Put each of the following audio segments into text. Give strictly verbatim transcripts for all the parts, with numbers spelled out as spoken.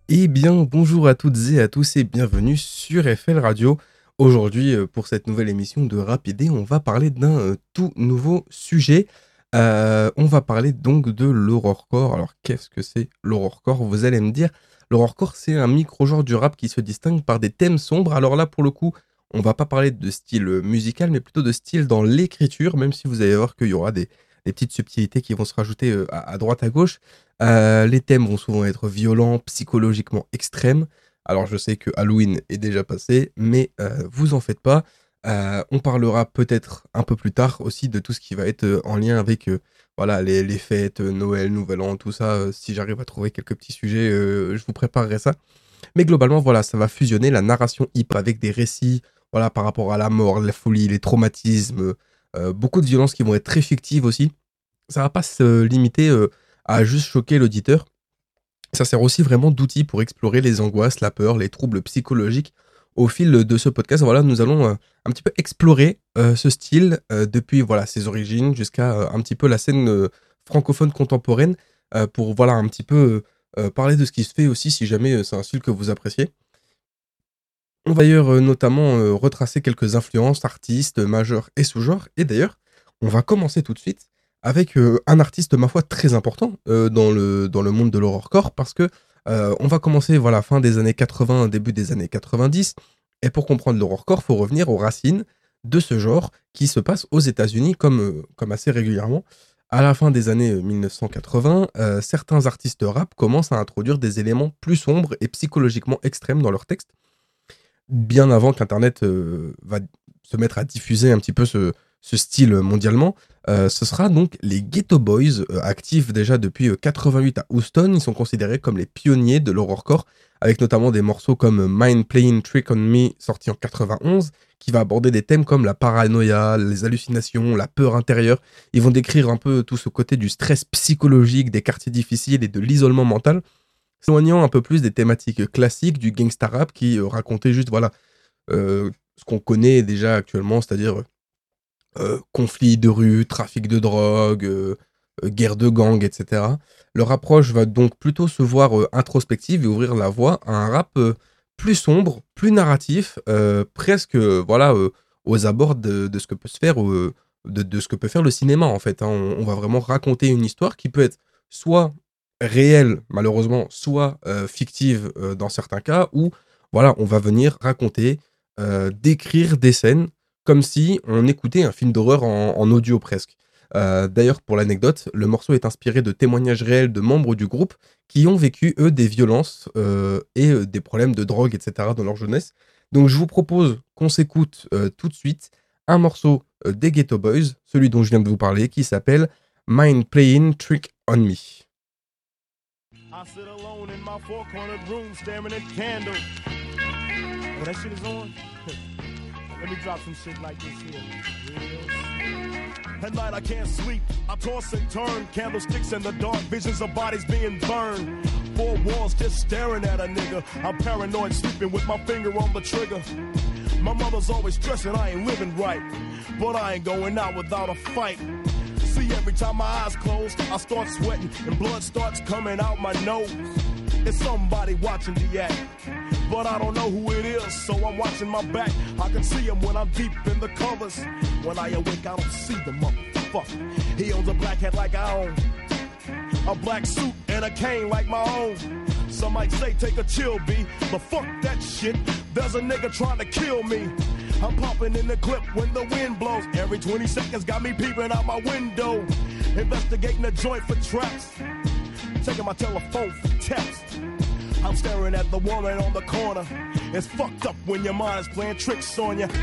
Eh bien, bonjour à toutes et à tous et bienvenue sur F L Radio. Aujourd'hui, euh, pour cette nouvelle émission de Rapidé, on va parler d'un euh, tout nouveau sujet. Euh, on va parler donc de l'horrorcore. Alors, qu'est-ce que c'est l'horrorcore? Vous allez me dire, l'horrorcore, c'est un micro-genre du rap qui se distingue par des thèmes sombres. Alors là, pour le coup, on va pas parler de style euh, musical, mais plutôt de style dans l'écriture, même si vous allez voir qu'il y aura des, des petites subtilités qui vont se rajouter euh, à, à droite, à gauche. Euh, les thèmes vont souvent être violents, psychologiquement extrêmes. Alors je sais que Halloween est déjà passé, mais euh, vous en faites pas. Euh, on parlera peut-être un peu plus tard aussi de tout ce qui va être euh, en lien avec euh, voilà, les, les fêtes, euh, Noël, Nouvel An, tout ça. Euh, si j'arrive à trouver quelques petits sujets, euh, je vous préparerai ça. Mais globalement, voilà, ça va fusionner la narration hip avec des récits voilà, par rapport à la mort, la folie, les traumatismes, euh, beaucoup de violences qui vont être très fictives aussi. Ça va pas se limiter euh, à juste choquer l'auditeur. Ça sert aussi vraiment d'outil pour explorer les angoisses, la peur, les troubles psychologiques. Au fil de ce podcast, voilà, nous allons euh, un petit peu explorer euh, ce style euh, depuis voilà ses origines jusqu'à euh, un petit peu la scène euh, francophone contemporaine euh, pour voilà un petit peu euh, parler de ce qui se fait aussi si jamais euh, c'est un style que vous appréciez. On va d'ailleurs euh, notamment euh, retracer quelques influences, artistes, majeurs et sous-genres. Et d'ailleurs, on va commencer tout de suite avec euh, un artiste, ma foi, très important euh, dans, le, dans le monde de l'horrorcore, parce que euh, on va commencer voilà, fin des années quatre-vingts, début des années quatre-vingt-dix. Et pour comprendre l'horrorcore, il faut revenir aux racines de ce genre qui se passe aux États-Unis, comme, euh, comme assez régulièrement. À la fin des années euh, mille neuf cent quatre-vingts, euh, certains artistes rap commencent à introduire des éléments plus sombres et psychologiquement extrêmes dans leurs textes bien avant qu'Internet euh, va se mettre à diffuser un petit peu ce, ce style mondialement. Euh, ce sera donc les Ghetto Boys, euh, actifs déjà depuis euh, quatre-vingt-huit à Houston. Ils sont considérés comme les pionniers de l'horrorcore, avec notamment des morceaux comme Mind Playing Trick on Me, sorti en quatre-vingt-onze, qui va aborder des thèmes comme la paranoïa, les hallucinations, la peur intérieure. Ils vont décrire un peu tout ce côté du stress psychologique, des quartiers difficiles et de l'isolement mental, s'éloignant un peu plus des thématiques classiques du gangsta rap qui euh, racontait juste voilà euh, ce qu'on connaît déjà actuellement, c'est-à-dire euh, conflits de rue, trafic de drogue, euh, euh, guerre de gang, et cetera. Leur approche va donc plutôt se voir euh, introspective et ouvrir la voie à un rap euh, plus sombre, plus narratif, euh, presque euh, voilà euh, aux abords de, de ce que peut se faire euh, de, de ce que peut faire le cinéma en fait. Hein. On, on va vraiment raconter une histoire qui peut être soit réelle malheureusement, soit euh, fictive euh, dans certains cas, où voilà on va venir raconter, euh, décrire des scènes comme si on écoutait un film d'horreur en, en audio presque. Euh, D'ailleurs, pour l'anecdote, le morceau est inspiré de témoignages réels de membres du groupe qui ont vécu, eux, des violences euh, et euh, des problèmes de drogue, et cetera dans leur jeunesse. Donc je vous propose qu'on s'écoute euh, tout de suite un morceau euh, des Ghetto Boys, celui dont je viens de vous parler, qui s'appelle Mind Playing Trick on Me. I sit alone in my four-cornered room staring at candles. Oh, that shit is on? Let me drop some shit like this here. At night I can't sleep, I toss and turn. Candlesticks in the dark, visions of bodies being burned. Four walls just staring at a nigga. I'm paranoid, sleeping with my finger on the trigger. My mother's always stressing I ain't living right, but I ain't going out without a fight. See, every time my eyes close, I start sweating and blood starts coming out my nose. It's somebody watching the act, but I don't know who it is, so I'm watching my back. I can see him when I'm deep in the covers. When I awake, I don't see the motherfucker. He owns a black hat like I own, a black suit and a cane like my own. Some might say take a chill, B, but fuck that shit. There's a nigga trying to kill me. I'm popping in the clip when the wind blows. Every twenty seconds got me peeping out my window. Investigating the joint for traps. Taking my telephone for text. I'm staring at the woman on the corner. It's fucked up when your mind is playing tricks on you.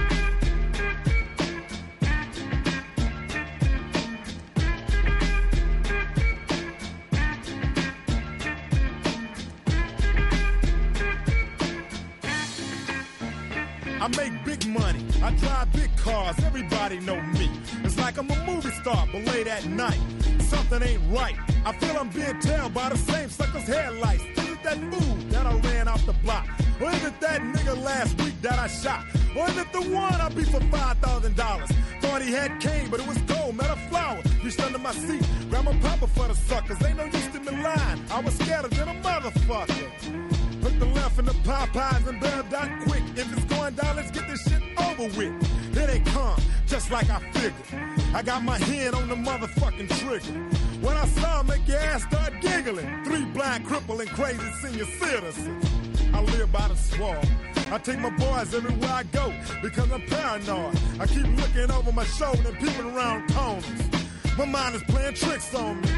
I make big money, I drive big cars, everybody know me. It's like I'm a movie star, but late at night, something ain't right. I feel I'm being tailed by the same sucker's headlights. This is that fool that I ran off the block. Or is it that nigga last week that I shot? Or is it the one I beat for five thousand dollars? Thought he had cane, but it was gold, met a flower. Reached under my seat, grabbed my papa for the suckers. Ain't no use to me lying, I was scared than a motherfucker. Put the left in the Popeyes and bailed out quick. If it's going down, let's get this shit over with. Here they come, just like I figured. I got my hand on the motherfucking trigger. When I saw him, make your ass start giggling. Three blind, crippling, crazy senior citizens. I live by the swamp. I take my boys everywhere I go because I'm paranoid. I keep looking over my shoulder and peeping around corners. My mind is playing tricks on me.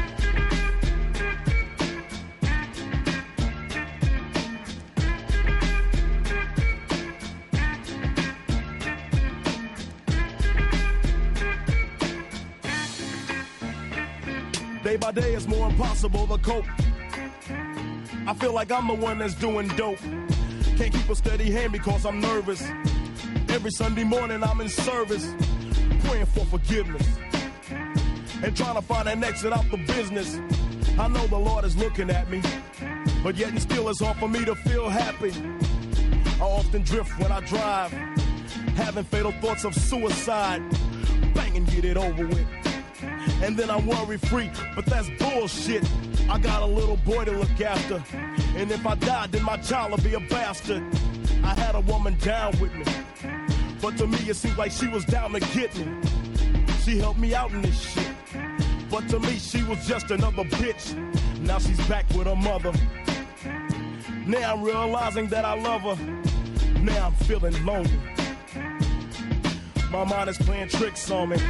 Day by day it's more impossible to cope. I feel like I'm the one that's doing dope. Can't keep a steady hand because I'm nervous. Every Sunday morning I'm in service, praying for forgiveness and trying to find an exit out the business. I know the Lord is looking at me, but yet and still it's hard for me to feel happy. I often drift when I drive, having fatal thoughts of suicide. Bang and get it over with. And then I'm worry free, but that's bullshit. I got a little boy to look after, and if I die, then my child will be a bastard. I had a woman down with me, but to me it seemed like she was down to get me. She helped me out in this shit, but to me she was just another bitch. Now she's back with her mother. Now I'm realizing that I love her. Now I'm feeling lonely. My mind is playing tricks on me.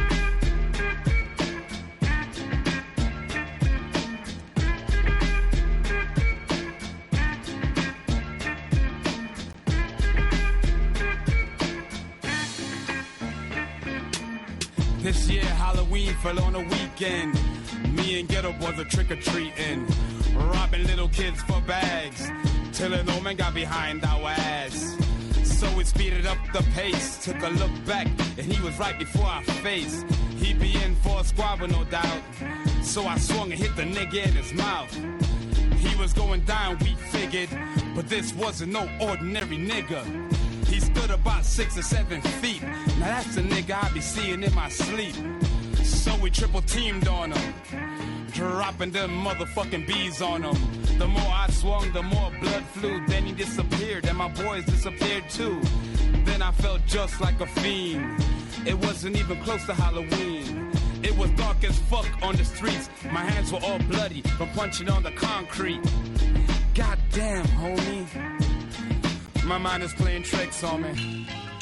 This year Halloween fell on a weekend. Me and Ghetto Boys are trick-or-treating, robbing little kids for bags, till an old man got behind our ass. So we speeded up the pace, took a look back, and he was right before our face. He'd be in for a squabble, no doubt, so I swung and hit the nigga in his mouth. He was going down, we figured, but this wasn't no ordinary nigga. He stood about six or seven feet. Now that's the nigga I be seeing in my sleep. So we triple teamed on him, dropping them motherfucking bees on him. The more I swung, the more blood flew. Then he disappeared, and my boys disappeared too. Then I felt just like a fiend. It wasn't even close to Halloween. It was dark as fuck on the streets. My hands were all bloody from punching on the concrete. Goddamn, homie. My mind is playing tricks on me.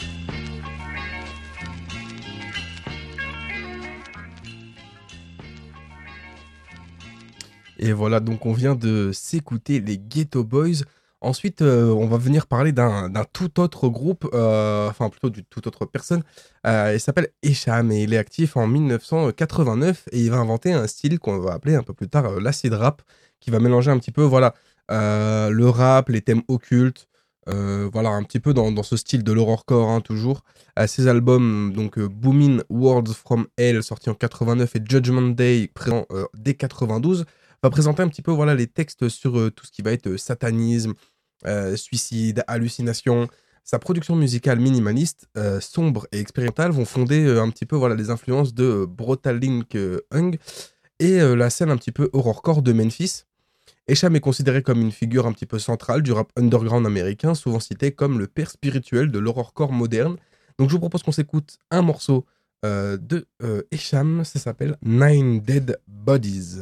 Et voilà, donc on vient de s'écouter les Ghetto Boys. Ensuite, euh, on va venir parler d'un, d'un tout autre groupe, euh, enfin plutôt d'une toute autre personne. Euh, il s'appelle Esham et il est actif en dix-neuf cent quatre-vingt-neuf et il va inventer un style qu'on va appeler un peu plus tard euh, l'acid rap, qui va mélanger un petit peu, voilà, euh, le rap, les thèmes occultes. Euh, voilà, un petit peu dans, dans ce style de l'horrorcore, hein, toujours. Euh, ces albums, donc euh, Boomin' Words from Hell, sorti en quatre-vingt-neuf, et Judgment Day, présent euh, dès quatre-vingt-douze, va présenter un petit peu, voilà, les textes sur euh, tout ce qui va être euh, satanisme, euh, suicide, hallucination. Sa production musicale minimaliste, euh, sombre et expérimentale vont fonder euh, un petit peu, voilà, les influences de euh, Brotalink euh, Hung et euh, la scène un petit peu horrorcore de Memphis. Esham est considéré comme une figure un petit peu centrale du rap underground américain, souvent cité comme le père spirituel de l'horrorcore moderne. Donc je vous propose qu'on s'écoute un morceau euh, de euh, Esham, ça s'appelle Nine Dead Bodies.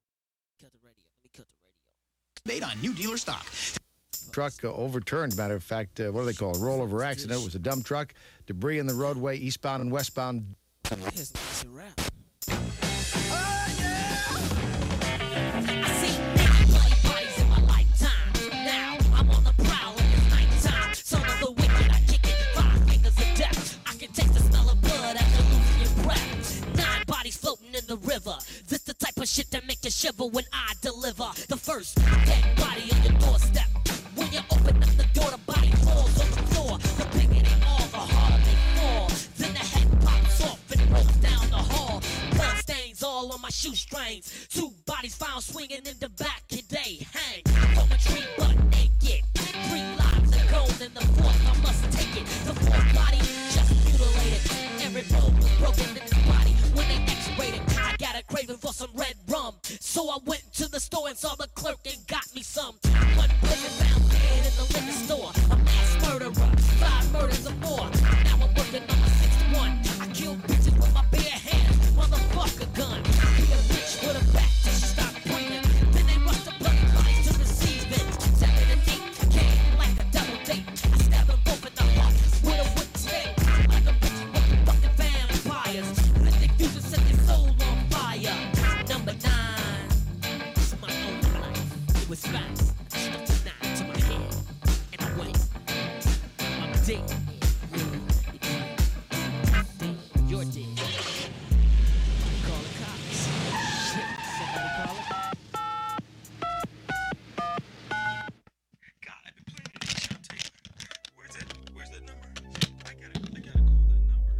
Made on new dealer stock. Truck uh, overturned, matter of fact, uh, what do they call it? Rollover accident. It was a dump truck, debris in the roadway, eastbound and westbound. Floating in the river. This the type of shit that make you shiver when I deliver the first dead body on your doorstep. When you open up the door, the body falls on the floor. The bigger they are, the harder they fall. Then the head pops off and rolls down the hall. Blood stains all on my shoestrings. Two bodies found swinging in the back. They hang from a tree, butt naked. Three live got me some. One living found dead in the liquor store. A mass murderer, five murders or more. Now I'm working on my sixth one. I kill bitches with my bare hands. Motherfucker gun. Be a bitch with a back till she stop breathing. Then they rush the bloody body to receive it. Seven and eight came like a double date. I stab them both in the heart with a wooden stake. Like a bitch with the fucking vampires. I think you just set their soul on fire. Number nine. This is my own life. It was fast. I stuck a knife to my head. And I went. I'm dead. You're dead. Call the cops. Shit, somebody call it. God, I've been playing it. Sean Taylor. Where's that? Where's that number? I gotta, I gotta call that number.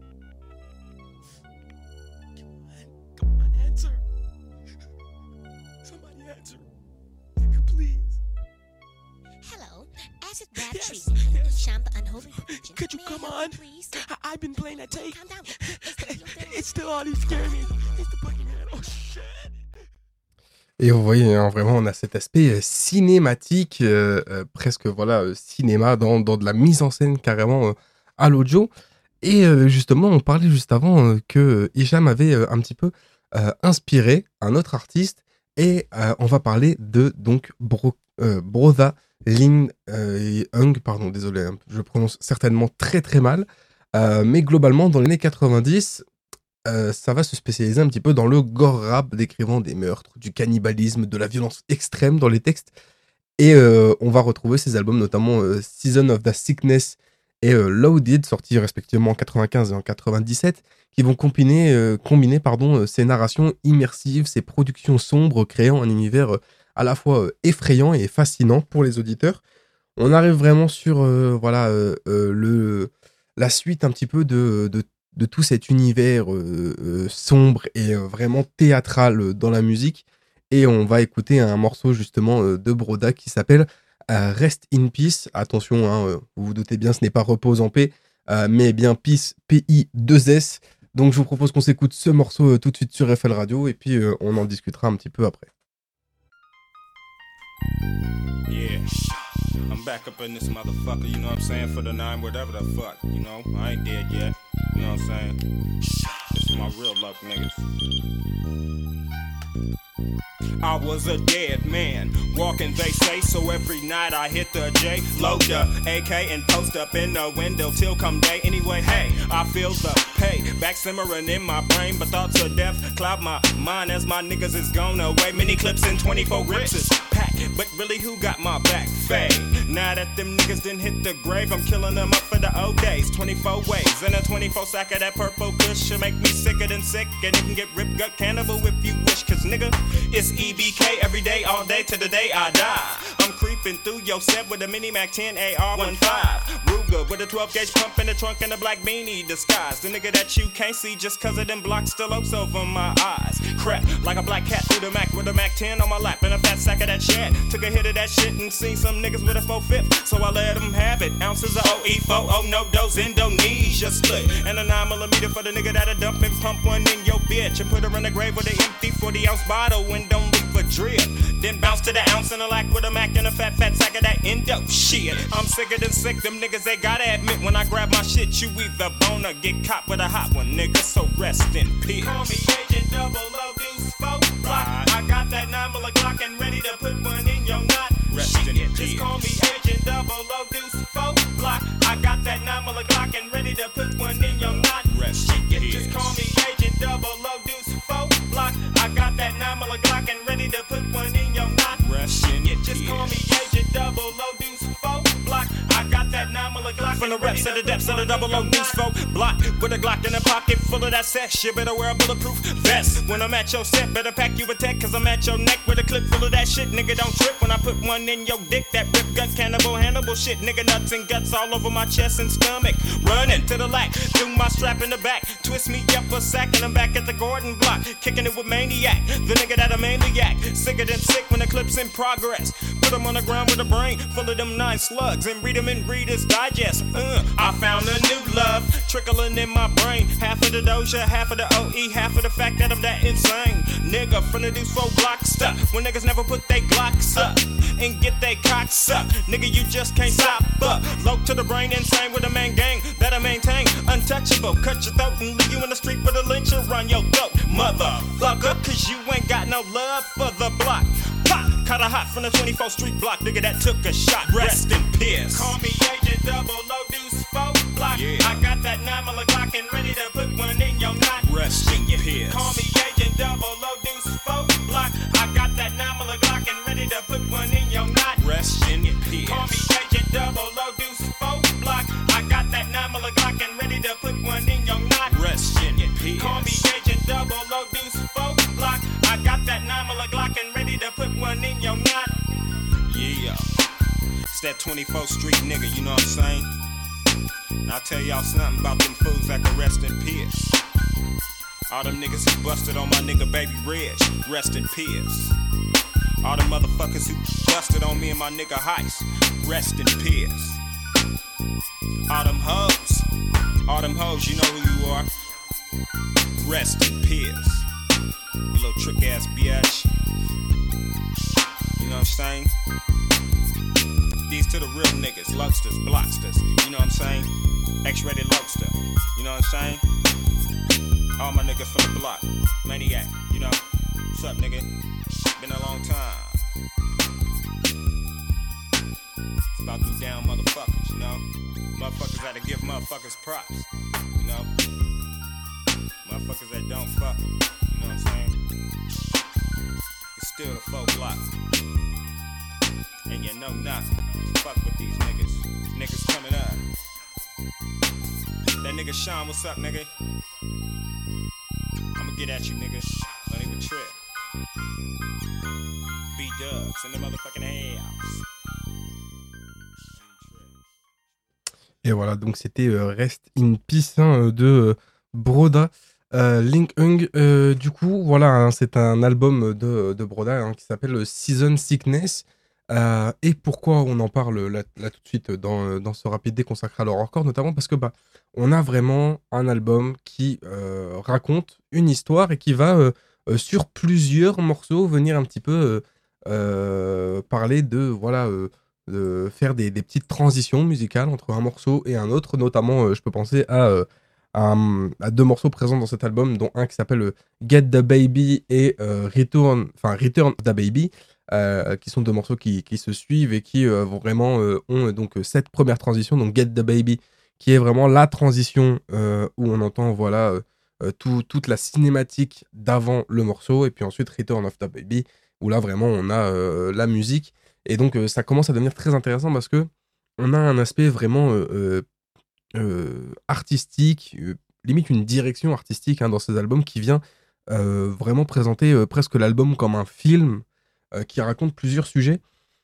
Come on, answer. Somebody answer. Please. Hello, acid rap Yes, treatment. yes. Sham the unholy virgin. Could you May I come help on? you, please? I, I've been playing that tape. Calm down. It's the real thing. It's still on. He's scaring me. It's the Boogeyman. Oh shit. Et vous voyez, hein, vraiment, on a cet aspect euh, cinématique, euh, euh, presque voilà, euh, cinéma, dans, dans de la mise en scène carrément euh, à l'audio. Et euh, justement, on parlait juste avant euh, que euh, Hicham avait euh, un petit peu euh, inspiré un autre artiste. Et euh, on va parler de donc Bro, euh, Brotha Ling euh, Hung, pardon, désolé, hein, je prononce certainement très très mal. Euh, mais globalement, dans les années quatre-vingt-dix, euh, ça va se spécialiser un petit peu dans le gore rap, décrivant des meurtres, du cannibalisme, de la violence extrême dans les textes. Et euh, on va retrouver ces albums, notamment euh, Season of the Sickness et euh, Loaded, sortis respectivement en quatre-vingt-quinze et en quatre-vingt-dix-sept, qui vont combiner, euh, combiner pardon, euh, ces narrations immersives, ces productions sombres, créant un univers euh, à la fois euh, effrayant et fascinant pour les auditeurs. On arrive vraiment sur euh, voilà, euh, euh, le, la suite un petit peu de, de, de tout cet univers euh, euh, sombre et euh, vraiment théâtral euh, dans la musique. Et on va écouter un morceau justement euh, de Brotha qui s'appelle euh, Rest in Peace. Attention, hein, euh, vous vous doutez bien, ce n'est pas repose en paix, euh, mais bien Peace, P I deux S. Donc je vous propose qu'on s'écoute ce morceau euh, tout de suite sur F L Radio et puis euh, on en discutera un petit peu après. Yeah, I'm back up in this motherfucker, you know what I'm saying, for the nine, whatever the fuck, you know, I ain't dead yet, you know what I'm saying, this is my real luck, niggas. I was a dead man, walking they say, so every night I hit the J, load the A K and post up in the window till come day. Anyway, hey, I feel the pay, back simmering in my brain, but thoughts of death cloud my mind as my niggas is gone away. Many clips and twenty-four rips is packed, but really who got my back? Fade. Now that them niggas done hit the grave, I'm killing them up for the old days. twenty-four ways, and a twenty-four sack of that purple kush should make me sicker than sick, and you can get ripped gut cannibal if you wish, cause nigga, it's E B K every day, all day, to the day I die. I'm creeping through your set with a mini Mac ten A R fifteen. Ruger with a twelve gauge pump in the trunk and a black beanie disguise. The nigga that you can't see just cause of them blocks still oaks over my eyes. Crap, like a black cat through the Mac with a Mac ten on my lap and a fat sack of that shit. Took a hit of that shit and seen some niggas with a four-fifth, so I let them have it. Ounces of O E four oh, no dose, Indonesia split. And a nine millimeter for the nigga that'll dump and pump one in your bitch and put her in the grave with an empty forty ounce bottle and don't leave a drip. Then bounce to the ounce and a lack with a Mac and a fat fat sack of that Indo shit. I'm sicker than sick, them niggas they gotta admit when I grab my shit, you either bone or get caught with a hot one, nigga, so rest in peace. Call me Agent Double O Deuce Four Block. I got that nine mil Glock and ready to put one in your knot. Rest shit, in just peace. Call me Agent Double O Deuce Four Block. I got that nine mil Glock and ready to put one in your knot. Rest shit, in just call me Agent Double O Deuce Four Block. I got that nine mil Glock and ready to put one in your knot. Rest in peace. Just call me Agent Double O Deuce Four Block. I got that nine mil Glock from the reps to the depths of the double O Deuce Four Block with a Glock in a pocket full of that sex. You better wear a bulletproof vest when I'm at your set. Better pack you a tech cause I'm at your neck with a clip full of that shit. Nigga don't trip when I put one in your dick. That rip gut cannibal Hannibal shit. Nigga nuts and guts all over my chest and stomach. Running to the light, do my strap in the back. Twist me up a sack and I'm back at the Gordon block. Kicking it with Maniac, the nigga that a maniac. Sicker than sick when the clip's in progress. put them on the ground with a brain full of them nine slugs and read them in Reader's Digest. Uh, I found a new love trickling in my brain. Half of the Doja, half of the O E, half of the fact that I'm that insane. Nigga, finna do four blocks stuff when niggas never put they Glocks up and get they cocks up. Nigga, you just can't stop up. Low to the brain, insane with a man gang that I maintain. Untouchable, cut your throat and leave you in the street with a lynch and run your throat. Motherfucker, cause you ain't got no love for the block. Pop, caught a hot from the twenty-fourth Street block. Nigga, that took a shot. Rest in peace. Call me Agent Double O Deuce four block. Yeah. I got that nine mil Glock and ready to put one in your knot. Rest in peace. Call me Agent Double O Deuce four block. I got that nine mil Glock and ready to put one in your knot. Rest in peace. Call me Agent Double O Deuce four block. I got that nine mil Glock and ready to put one in your knot. Rest in peace. Call me Agent Double O Deuce four block. I got that nine mil Glock and ready to put one in your knot. Yeah, it's that twenty-fourth Street nigga, you know what I'm saying? And I'll tell y'all something about them fools that can rest in peace. All them niggas who busted on my nigga Baby Reg, rest in peace. All them motherfuckers who busted on me and my nigga Heist, rest in peace. All them hoes, all them hoes, you know who you are, rest in peace. You little trick ass bitch. You know what I'm saying? These to the real niggas, lobsters, blocksters. You know what I'm saying? X-rated lobster. You know what I'm saying? All my niggas from the block. Maniac, you know. What's up, nigga? Been a long time. It's about them down motherfuckers, you know. Motherfuckers gotta give motherfuckers props. You know. Motherfuckers that don't fuck. You know what I'm saying? It's still the folk block. And you know not to fuck with these niggas. These niggas coming up. That nigga Sean, what's up, nigga? I'ma get at you, nigga. Don't even trip. B-dubs in the motherfucking house. Et voilà, donc c'était euh, Rest in Peace hein, de euh, Broda. Euh, Link Hung, euh, du coup, voilà, hein, c'est un album de, de Broda hein, qui s'appelle Season Sickness. Euh, et pourquoi on en parle là, là tout de suite dans, dans ce rapide dé consacré à l'horrorcore, notamment parce que bah, on a vraiment un album qui euh, raconte une histoire et qui va euh, euh, sur plusieurs morceaux venir un petit peu euh, euh, parler de voilà euh, de faire des, des petites transitions musicales entre un morceau et un autre, notamment euh, je peux penser à, euh, à, à deux morceaux présents dans cet album, dont un qui s'appelle euh, Get the Baby et euh, Return, enfin Return of the Baby. Euh, qui sont deux morceaux qui, qui se suivent et qui euh, vraiment euh, ont euh, donc cette première transition, donc Get the Baby, qui est vraiment la transition euh, où on entend voilà euh, tout, toute la cinématique d'avant le morceau, et puis ensuite Return of the Baby où là vraiment on a euh, la musique, et donc euh, ça commence à devenir très intéressant parce que on a un aspect vraiment euh, euh, euh, artistique, euh, limite une direction artistique hein, dans ces albums qui vient euh, vraiment présenter euh, presque l'album comme un film Euh, qui raconte plusieurs sujets.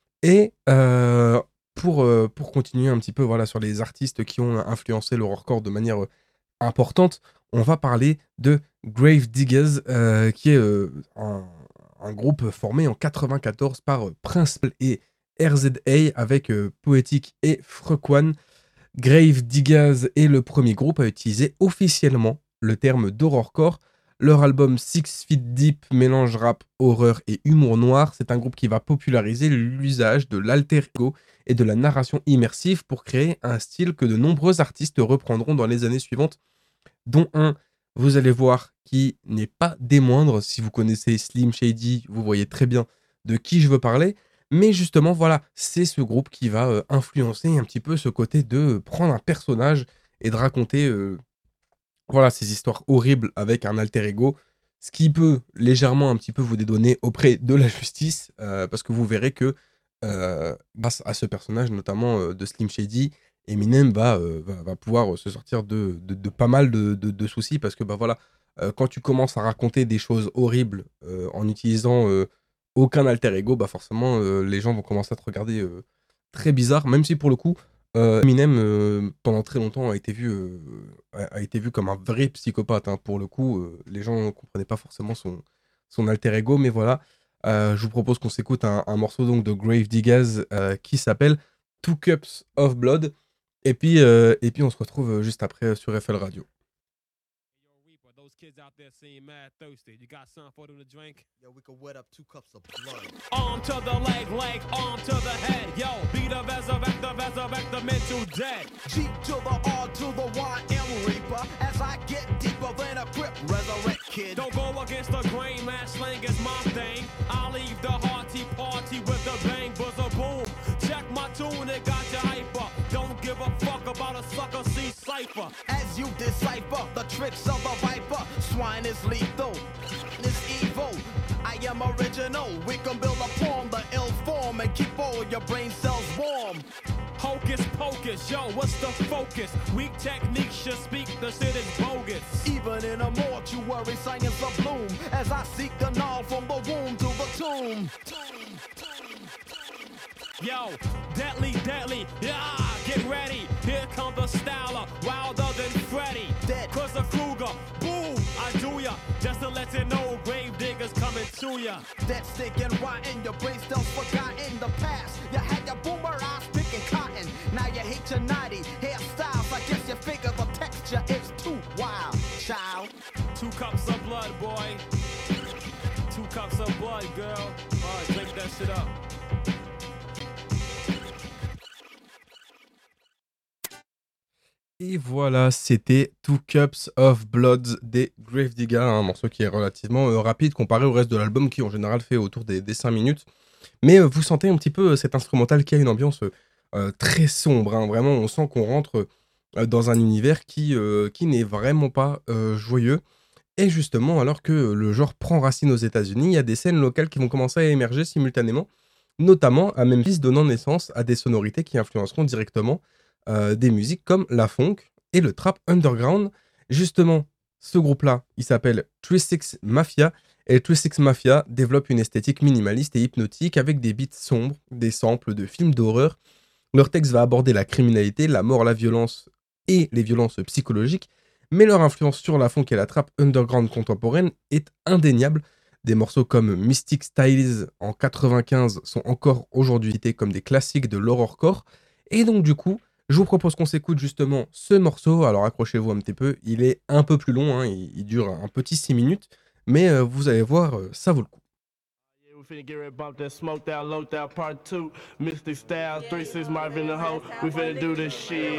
Et euh, pour, euh, pour continuer un petit peu voilà, sur les artistes qui ont influencé l'horrorcore de manière euh, importante, on va parler de Grave Diggers, euh, qui est euh, un, un groupe formé en quatre-vingt-quatorze par euh, Principal et R Z A avec euh, Poetic et Frequan. Grave Diggers est le premier groupe à utiliser officiellement le terme d'horrorcore. Leur album Six Feet Deep mélange rap, horreur et humour noir. C'est un groupe qui va populariser l'usage de l'alter ego et de la narration immersive pour créer un style que de nombreux artistes reprendront dans les années suivantes, dont un, vous allez voir, qui n'est pas des moindres. Si vous connaissez Slim Shady, vous voyez très bien de qui je veux parler. Mais justement, voilà, c'est ce groupe qui va euh, influencer un petit peu ce côté de prendre un personnage et de raconter... Euh, Voilà, ces histoires horribles avec un alter ego, ce qui peut légèrement un petit peu vous dédouaner auprès de la justice, euh, parce que vous verrez que euh, grâce à ce personnage, notamment euh, de Slim Shady, Eminem va, euh, va, va pouvoir se sortir de, de, de pas mal de, de, de soucis, parce que bah, voilà, euh, quand tu commences à raconter des choses horribles euh, en utilisant euh, aucun alter ego, bah forcément euh, les gens vont commencer à te regarder euh, très bizarre, même si pour le coup, Euh, Eminem, euh, pendant très longtemps, a été vu, euh, a, a été vu comme un vrai psychopathe. Hein. Pour le coup, euh, les gens ne comprenaient pas forcément son, son alter ego, mais voilà. Euh, je vous propose qu'on s'écoute un, un morceau donc de Grave Diggaz euh, qui s'appelle Two Cups of Blood. Et puis, euh, et puis on se retrouve juste après sur F L Radio. Kids out there seem mad thirsty. You got something for them to drink? Yo, we could wet up two cups of blood. Arm to the leg, leg, arm to the head. Yo, be the resurrect, the resurrect the mental dead. G to the R to the Y M Reaper. As I get deeper than a grip, resurrect kid. Don't go against the grain, man, slang is my thing. I'll leave the hearty party with the bang, buzzer boom. Check my tune, it got you hyper. Don't give a fuck about a sucker C cipher. As you decipher the tricks of the viper, swine is lethal, is evil. I am original. We can build upon the ill form and keep all your brain cells warm. Hocus pocus, yo, what's the focus? Weak techniques should speak, the shit is bogus. Even in a mortuary, science of bloom. As I seek the null from the womb to the tomb. Yo, deadly, deadly, yeah, get ready. Here comes the Styler, wilder than Freddy. Dead. Cause the Kruger, boom, I do ya. Just to let you know, grave diggers coming to ya. That stick and rotten, your brain cells forgotten the past. You had your boomer eyes picking cotton. Now you hate your naughty hairstyles. I guess you figure the texture is too wild, child. Two cups of blood, boy. Two cups of blood, girl. Alright, drink that shit up. Et voilà, c'était Two Cups of Blood des Grave Diggaz, un morceau qui est relativement euh, rapide comparé au reste de l'album qui en général fait autour des, des cinq minutes. Mais euh, vous sentez un petit peu euh, cet instrumental qui a une ambiance euh, très sombre, hein. Vraiment on sent qu'on rentre euh, dans un univers qui, euh, qui n'est vraiment pas euh, joyeux. Et justement, alors que le genre prend racine aux États-Unis, il y a des scènes locales qui vont commencer à émerger simultanément, notamment à Memphis, donnant naissance à des sonorités qui influenceront directement Euh, des musiques comme la funk et le trap underground. Justement, ce groupe-là, il s'appelle Three Six Mafia, et Three Six Mafia développe une esthétique minimaliste et hypnotique avec des beats sombres, des samples de films d'horreur. Leur texte va aborder la criminalité, la mort, la violence et les violences psychologiques, mais leur influence sur la funk et la trap underground contemporaine est indéniable. Des morceaux comme Mystic Styles en quatre-vingt-quinze sont encore aujourd'hui cités comme des classiques de l'horrorcore, et donc du coup, je vous propose qu'on s'écoute justement ce morceau. Alors accrochez-vous un petit peu, il est un peu plus long, hein, il, il dure un petit six minutes, mais euh, vous allez voir, euh, ça vaut le coup. We finna get ready to bump that smoke out, low out part two. Mystic Styles, three six Marvin the hoe. We finna do this shit.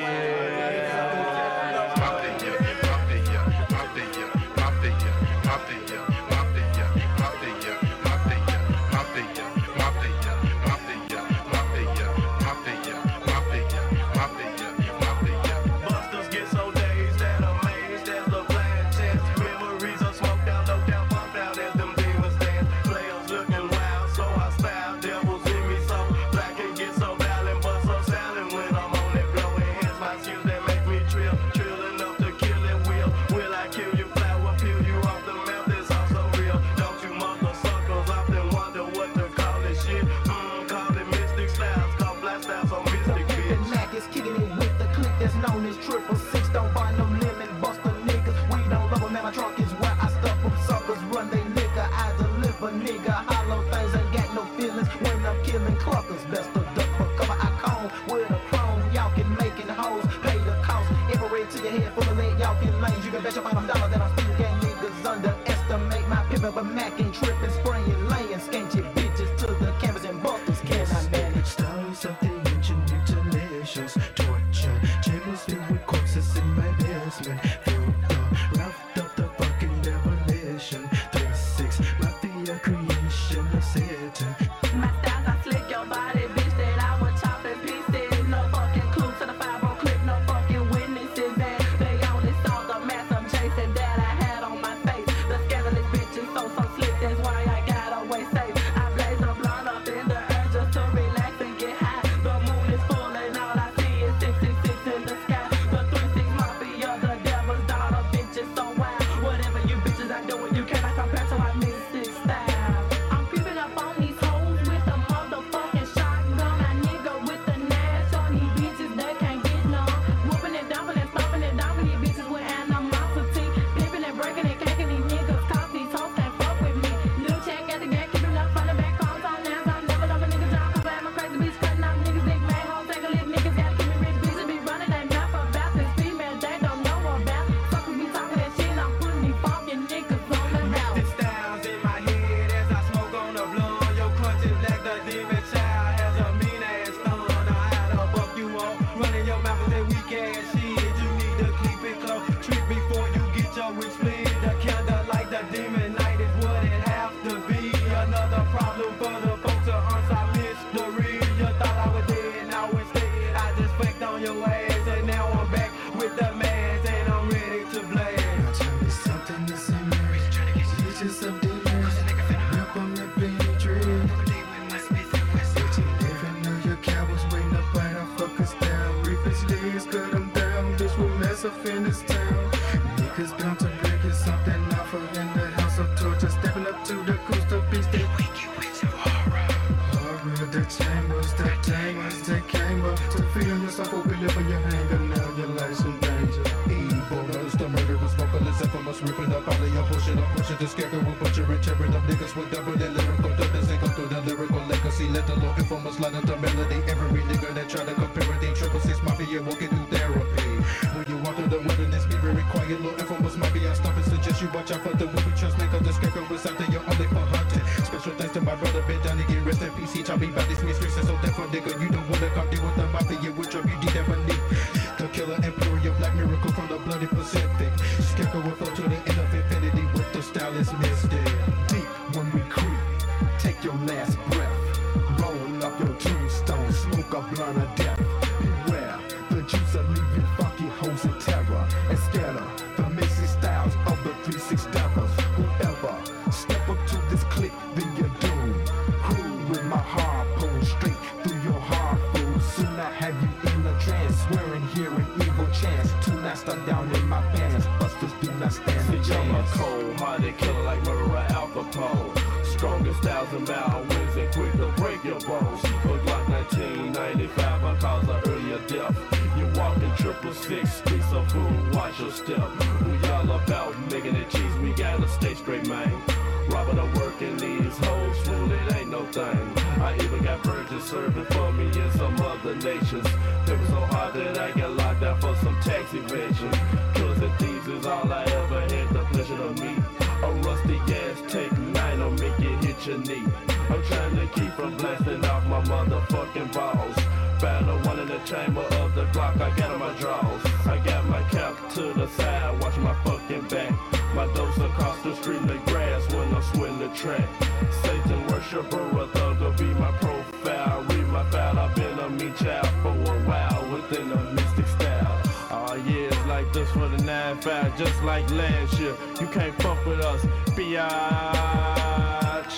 Trill. up in this town. Niggas bound to break it, something awful in the house of torture. Stepping up to the coastal beach, they wake you with your horror. Horror, the chambers, the tamers, they came up to freedom yourself, open it for your anger. Now your life's in danger. Evil, notice the murderers, vocalists, infamous, ripping up all of your bullshit. I'm pushing the scarecrow, butchering, tearing up niggas with double their lyrical dumbness. They go through the lyrical legacy. Let the Lord infamous line up the melody. Every nigga that try to compare it, they triple six mafia walking through therapy. When you walk through the wilderness, be very quiet. Lord infamous mafia stop and suggest you watch out for the movie trust. Make up the scarecrow is out there, you're only for hunting. Special thanks to my brother Ben Downey, get rest in peace. He taught me about this mysteries and so therefore nigga, you don't wanna come deal with the mafia with drug you need ever need. The killer imperial black miracle from the bloody Pacific. Scarecrow will flow to the end of infinity with the stylist mystic. Deep when we creep, take your last breath. Roll up your tombstone, smoke a blunt of death. Beware, the juice will leave you funky hoes in terror. And scatter the mixing styles of the three six devils. Whoever step up to this click, then you're doomed. Crew with my harpoon straight through your heart food. Soon I have you in a trance, swearing here an evil chance. Two not stuck down in my pants, busters do not stand a See, I'm a chance. cold-hearted killer like murderer Al Capone. Strongest thousand mile winds and quick to break your bones. But Glock nineteen ninety-five, I cause an earlier death. You walking triple six, streets of food, watch your step. We all about making it cheese, we gotta stay straight, man. Robbing or working these hoes, fool, it ain't no thing. I even got virgins serving for me in some other nations. It was so hard that I got locked out for some tax evasion. Killers and thieves is all I ever had the pleasure to meet. A rusty ass take nine will make you hit your knee. I'm trying to keep from blasting off my motherfucking balls. Battle one in the chamber of the Glock, I got on my drawers. I got my cap to the side, watch my fucking back. My dose across the street like grass when I'm swinging the track. Satan worshiper, a thug will be my profile. Read my file, I've been a mean child for a while within a mystic style. Oh yeah, it's like this for the nine five, just like last year. You can't fuck with us, biatch.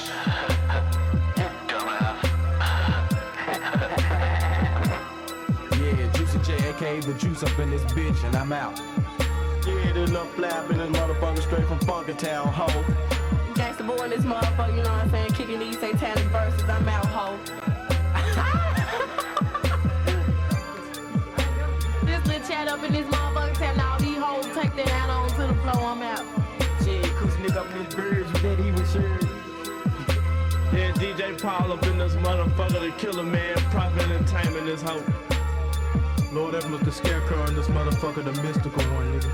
Yeah, Juicy J, aka the juice up in this bitch, and I'm out. Yeah, there's no flap in this motherfucker straight from Funky Town, ho. Gangsta boy in this motherfucker, you know what I'm saying? Kicking these satanic verses, I'm out, ho. This little chat up in this motherfucker telling all these hoes take that out on to the floor, I'm out. Shit, cause nigga up in this birds with that evil shirt. Yeah, D J Paul up in this motherfucker, the killer man, profit entertainment this hoe. Lord have mercy, the scarecrow and this motherfucker, the mystical one, nigga.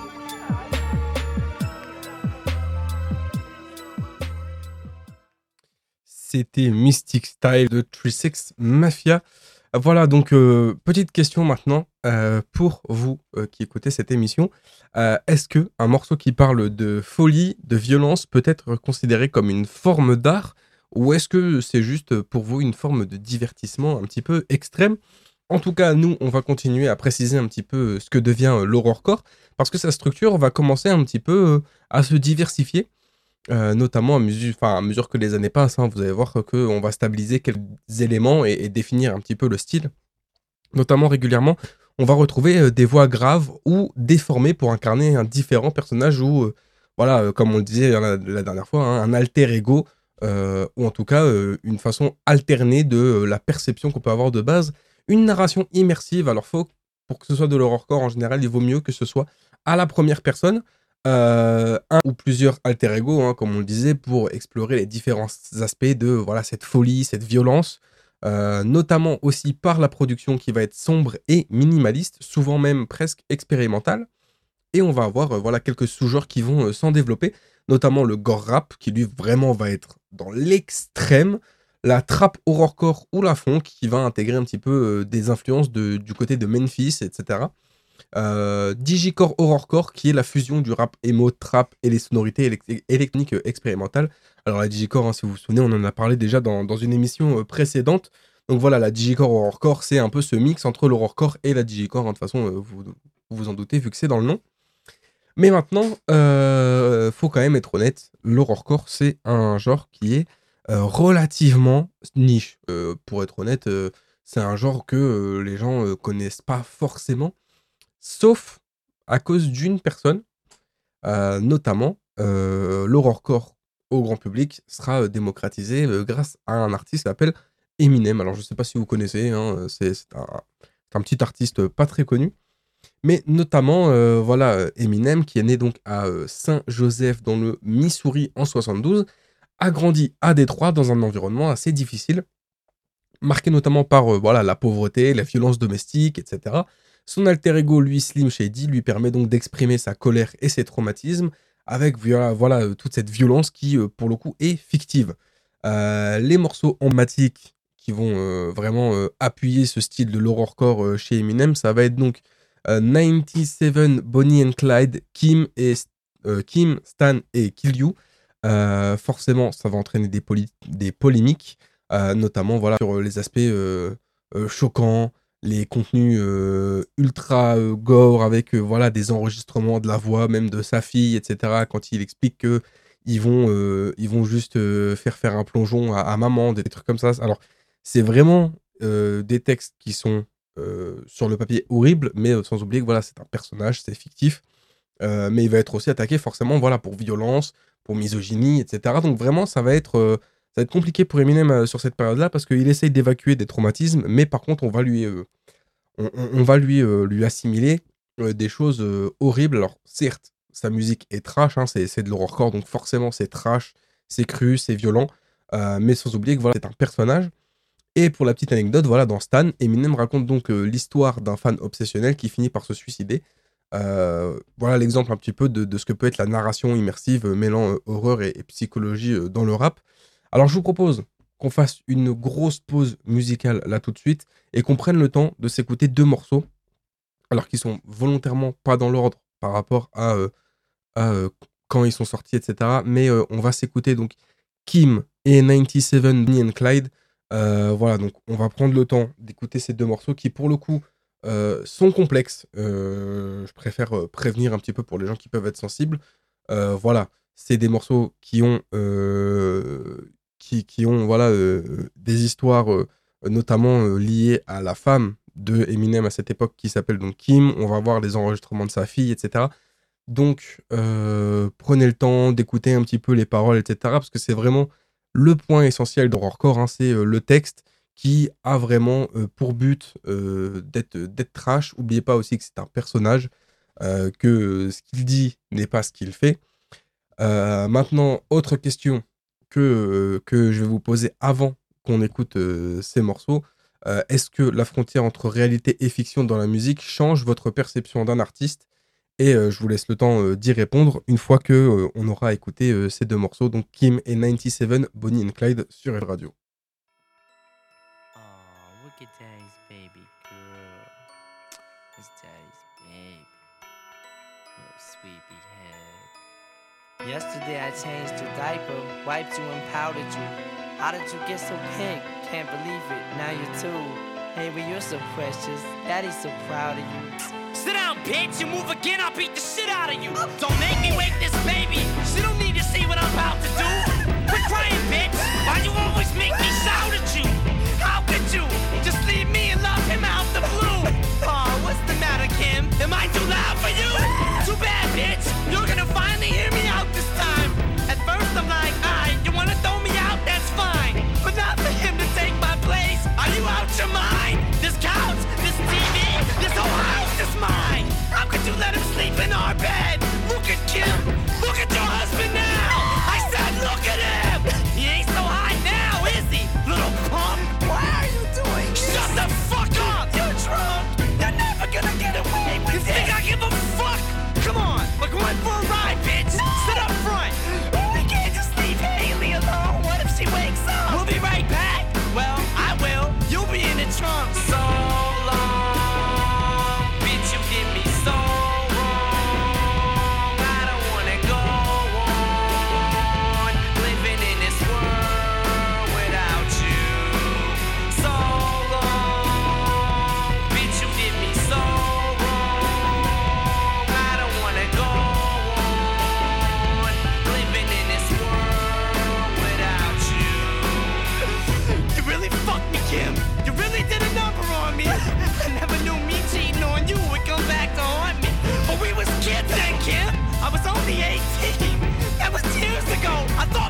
C'était Mystic Style de trois six Mafia. Voilà, donc euh, petite question maintenant euh, pour vous euh, qui écoutez cette émission. Euh, est-ce que un morceau qui parle de folie, de violence peut être considéré comme une forme d'art, ou est-ce que c'est juste pour vous une forme de divertissement un petit peu extrême? En tout cas, nous, on va continuer à préciser un petit peu ce que devient euh, l'horrorcore, parce que sa structure va commencer un petit peu euh, à se diversifier, euh, notamment à mesure, à mesure que les années passent. Hein, vous allez voir qu'on va stabiliser quelques éléments et, et définir un petit peu le style. Notamment, régulièrement, on va retrouver euh, des voix graves ou déformées pour incarner un différent personnage ou, euh, voilà, euh, comme on le disait la, la dernière fois, hein, un alter ego, euh, ou en tout cas euh, une façon alternée de euh, la perception qu'on peut avoir de base. Une narration immersive, alors faut, pour que ce soit de l'horrorcore en général, il vaut mieux que ce soit à la première personne, euh, un ou plusieurs alter ego, hein, comme on le disait, pour explorer les différents aspects de voilà, cette folie, cette violence, euh, notamment aussi par la production qui va être sombre et minimaliste, souvent même presque expérimentale. Et on va avoir euh, voilà, quelques sous-genres qui vont euh, s'en développer, notamment le gore rap, qui lui vraiment va être dans l'extrême, la trap horrorcore ou la funk qui va intégrer un petit peu euh, des influences de, du côté de Memphis, et cetera. Euh, Digicore horrorcore qui est la fusion du rap emo, trap et les sonorités élect- électroniques euh, expérimentales. Alors la Digicore, hein, si vous vous souvenez, on en a parlé déjà dans, dans une émission euh, précédente. Donc voilà, la Digicore horrorcore, c'est un peu ce mix entre l'horrorcore et la Digicore. Hein, de toute façon, euh, vous, vous vous en doutez vu que c'est dans le nom. Mais maintenant, euh, faut quand même être honnête, l'horrorcore, c'est un genre qui est Euh, relativement niche. Euh, pour être honnête, euh, c'est un genre que euh, les gens euh, connaissent pas forcément, sauf à cause d'une personne, euh, notamment euh, l'horrorcore au grand public sera euh, démocratisé euh, grâce à un artiste qui s'appelle Eminem. Alors je sais pas si vous connaissez, hein, c'est, c'est, un, c'est un petit artiste pas très connu, mais notamment euh, voilà Eminem qui est né donc à euh, Saint-Joseph dans le Missouri en soixante-douze, a grandi à Détroit dans un environnement assez difficile, marqué notamment par euh, voilà, la pauvreté, la violence domestique, et cetera. Son alter ego, lui, Slim Shady, lui permet donc d'exprimer sa colère et ses traumatismes avec voilà, voilà, euh, toute cette violence qui, euh, pour le coup, est fictive. Euh, les morceaux emblématiques qui vont euh, vraiment euh, appuyer ce style de l'horrorcore euh, chez Eminem, ça va être donc euh, quatre-vingt-dix-sept, Bonnie and Clyde, Kim, et, euh, Kim, Stan et Kill You. Euh, forcément, ça va entraîner des, poly- des polémiques, euh, notamment voilà, sur les aspects euh, euh, choquants, les contenus euh, ultra euh, gore avec euh, voilà, des enregistrements de la voix, même de sa fille, et cetera. Quand il explique que ils vont, euh, ils vont juste euh, faire faire un plongeon à, à maman, des trucs comme ça. Alors, c'est vraiment euh, des textes qui sont euh, sur le papier horribles, mais euh, sans oublier que voilà, c'est un personnage, c'est fictif. Euh, mais il va être aussi attaqué forcément voilà, pour violence, pour misogynie, et cetera. Donc vraiment, ça va être, euh, ça va être compliqué pour Eminem euh, sur cette période-là parce qu'il essaye d'évacuer des traumatismes, mais par contre, on va lui, euh, on, on va lui, euh, lui assimiler euh, des choses euh, horribles. Alors certes, sa musique est trash, hein, c'est, c'est de l'horrorcore, donc forcément c'est trash, c'est cru, c'est violent, euh, mais sans oublier que voilà, c'est un personnage. Et pour la petite anecdote, voilà, dans Stan, Eminem raconte donc euh, l'histoire d'un fan obsessionnel qui finit par se suicider. Euh, voilà l'exemple un petit peu de, de ce que peut être la narration immersive euh, mêlant euh, horreur et, et psychologie euh, dans le rap. Alors je vous propose qu'on fasse une grosse pause musicale là tout de suite et qu'on prenne le temps de s'écouter deux morceaux, alors qu'ils sont volontairement pas dans l'ordre par rapport à, euh, à euh, quand ils sont sortis, et cetera. Mais euh, on va s'écouter donc Kim et quatre-vingt-dix-sept, Bonnie and Clyde. Euh, voilà, donc on va prendre le temps d'écouter ces deux morceaux qui pour le coup Euh, sont complexes. Euh, je préfère euh, prévenir un petit peu pour les gens qui peuvent être sensibles. Euh, voilà, c'est des morceaux qui ont, euh, qui, qui ont voilà, euh, des histoires euh, notamment euh, liées à la femme de Eminem à cette époque qui s'appelle donc Kim. On va voir les enregistrements de sa fille, et cetera. Donc, euh, prenez le temps d'écouter un petit peu les paroles, et cetera. Parce que c'est vraiment le point essentiel d'horrorcore, hein, c'est euh, le texte qui a vraiment euh, pour but euh, d'être, d'être trash. N'oubliez pas aussi que c'est un personnage, euh, que ce qu'il dit n'est pas ce qu'il fait. Euh, maintenant, autre question que, euh, que je vais vous poser avant qu'on écoute euh, ces morceaux. Euh, est-ce que la frontière entre réalité et fiction dans la musique change votre perception d'un artiste ? Et euh, je vous laisse le temps euh, d'y répondre une fois qu'on euh, aura écouté euh, ces deux morceaux, donc Kim et quatre-vingt-dix-sept, Bonnie and Clyde sur F Radio. Look at Daddy's baby girl. It's Daddy's baby. Little sweepy head. Yesterday I changed your diaper, wiped you and powdered you. How did you get so pink? Can't believe it, now you're two. Hey, but you're so precious. Daddy's so proud of you. Sit down, bitch. You move again, I'll beat the shit out of you. Don't make me wake this baby. She don't need to see what I'm about to do. Quit crying, bitch. Why you always make me shout at you? How could you just leave me and love him out the blue? Oh, what's the matter, Kim? Am I too loud for you? Too bad, bitch. You're gonna finally hear me out this time. At first I'm like, alright, you wanna throw me out? That's fine. But not for him to take my place. Are you out your mind? This couch, this T V, this whole house is mine. How could you let him sleep in our bed? Look at Kim. Look at your husband now. I said look at him. He ain't so hot now, is he? Little punk. Why are you doing this? Shut the fuck up. You're drunk. You're never gonna get away with it. You think I give a fuck? Come on. We're going for a ride, bitch. Sit up front. We can't just leave Haley alone. What if she wakes up? We'll be right back. Well, I will. You'll be in the trunk. So long, bitch, you did me so wrong. I don't wanna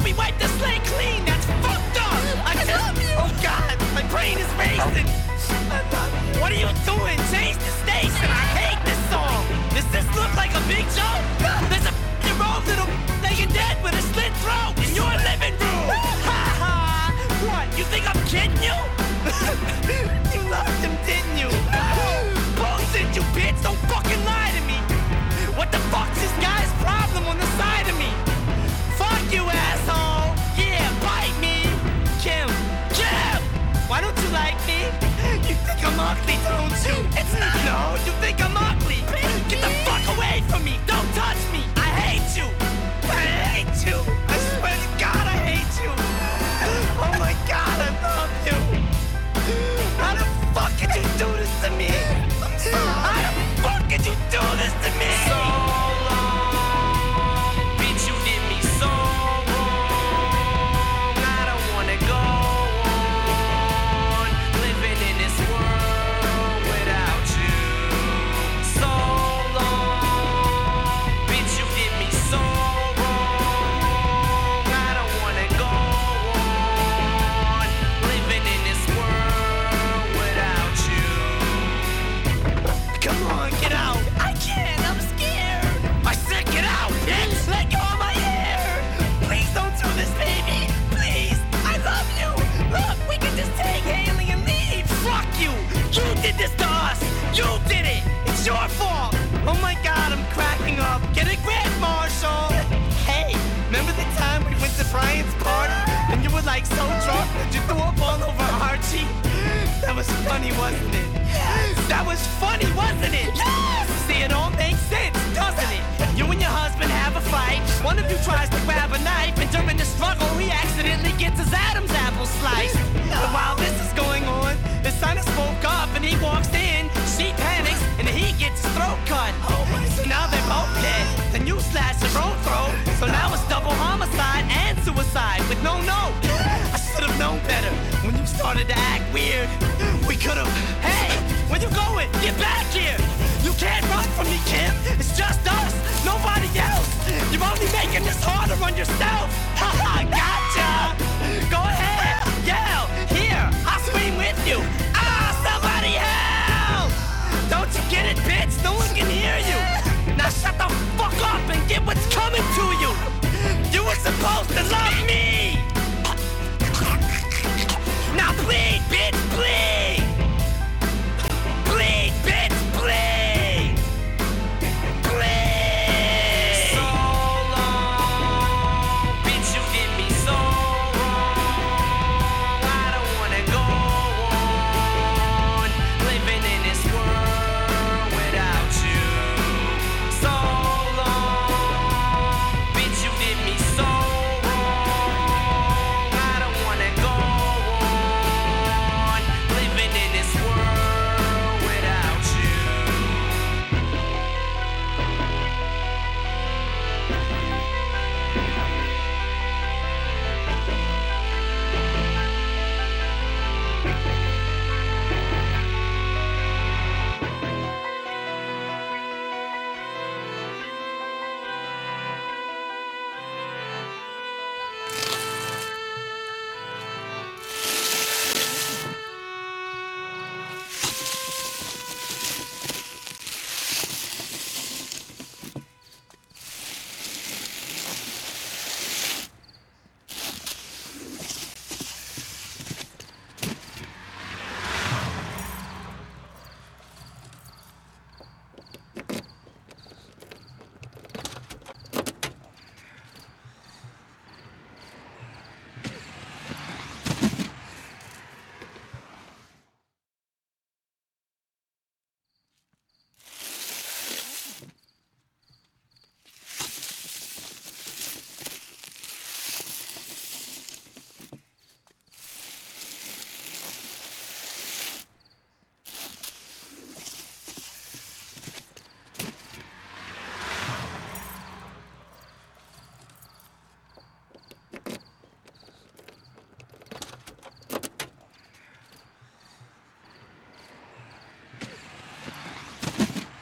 me wipe the slate clean. That's fucked up. I, I just, love you. Oh God, my brain is racing. I love you. What are you doing? Change the station. I hate this song. Does this look like a big joke? There's a your old little laying dead with a slit throat in your living room. Ha ha. What? You think I'm kidding you? You loved him, didn't you? Bullshit, you bitch! Don't fucking lie to me! What the fuck's this guy's problem on the side of me? Fuck you, asshole! Yeah, bite me! Kim! Kim! Why don't you like me? You think I'm ugly, don't you? It's not. No, you think I'm ugly! Get the fuck away from me! Don't touch me! I hate you! I hate you! I swear to God, I hate you! Oh my God, I love you! How the fuck could you do this to me? How the fuck could you do this to me? So long, bitch, you did me so wrong. I don't wanna go on living in this world without you. So long, bitch, you did me so wrong. I don't wanna go on living in this world without you. Come on, get out. I can't, I'm scared. I said get out, bitch. Let go of my hair. Please don't do this, baby. Please, I love you. Look, we can just take Haley and leave. Fuck you. You did this to us. You did it. It's your fault. Oh my God, I'm cracking up. Get a grip, Marshall. Hey, remember the time we went to Brian's party and you were like so drunk that you threw up all over Archie? That was funny, wasn't it? That was funny, wasn't it? Yes! See, it all makes sense, doesn't it? You and your husband have a fight. One of you tries to grab a knife, and during the struggle, he accidentally gets his Adam's apple sliced. But while this is going on, his son has spoke up, and he walks in. She panics, and he gets his throat cut. So now they're both dead. Then you slash your own throat. So now it's double homicide and suicide with no note. I should have known better when you started to act weird. We could have. Hey, where you going? Get back here! You can't run from me, Kim. It's just us, nobody else. You're only making this harder on yourself. Ha ha, gotcha. Go ahead, yell. Here, I'll scream with you. Ah, somebody help! Don't you get it, bitch? No one can hear you. Now shut the fuck up and get what's coming to you. You were supposed to love me. Now bleed, bitch, bleed. Bleed, bitch, bleed. Bleed. So long, bitch, you did me so wrong. I don't wanna go on living in this world without you. So long, bitch, you did me so wrong. I don't wanna go on living in this world without you.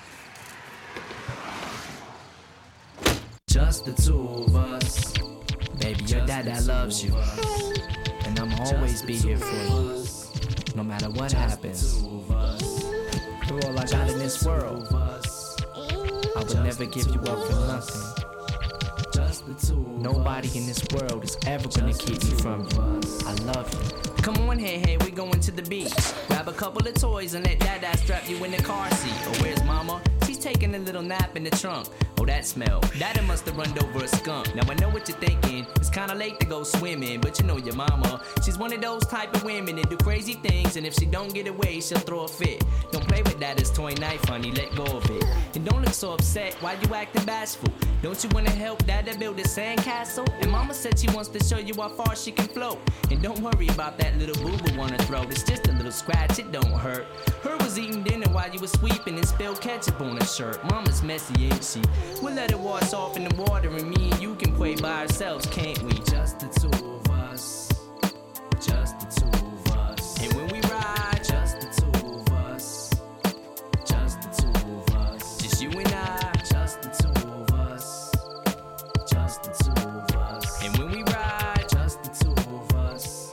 Just the two of us. Baby, your dad loves you. And I'ma always be here for you. No matter what happens. You're all I got in this world. I would never give you up for nothing. Nobody in this world is ever gonna keep me from you. I love you. Come on, hey, hey, we going to the beach. Grab a couple of toys and let Dada strap you in the car seat. Oh, where's Mama? She's taking a little nap in the trunk. Oh, that smell. Dada must have run over a skunk. Now I know what you're thinking. It's kinda late to go swimming, but you know your mama. She's one of those type of women that do crazy things, and if she don't get away, she'll throw a fit. Don't play with Dada's toy knife, honey. Let go of it. And don't look so upset. Why you acting bashful? Don't you wanna help Dada build a sandcastle? And Mama said she wants to show you how far she can float. And don't worry about that little boo-boo on her throat. It's just a little scratch, it don't hurt. Her was eating dinner while you was sweeping and spilled ketchup on her shirt. Mama's messy, ain't she? We'll let it wash off in the water, and me and you can play by ourselves, can't we? Just the two of us. Just the two of us. And when we ride, just the two of us. Just the two of us. Just you and I. Just the two of us. Just the two of us. And when we ride, just the two of us.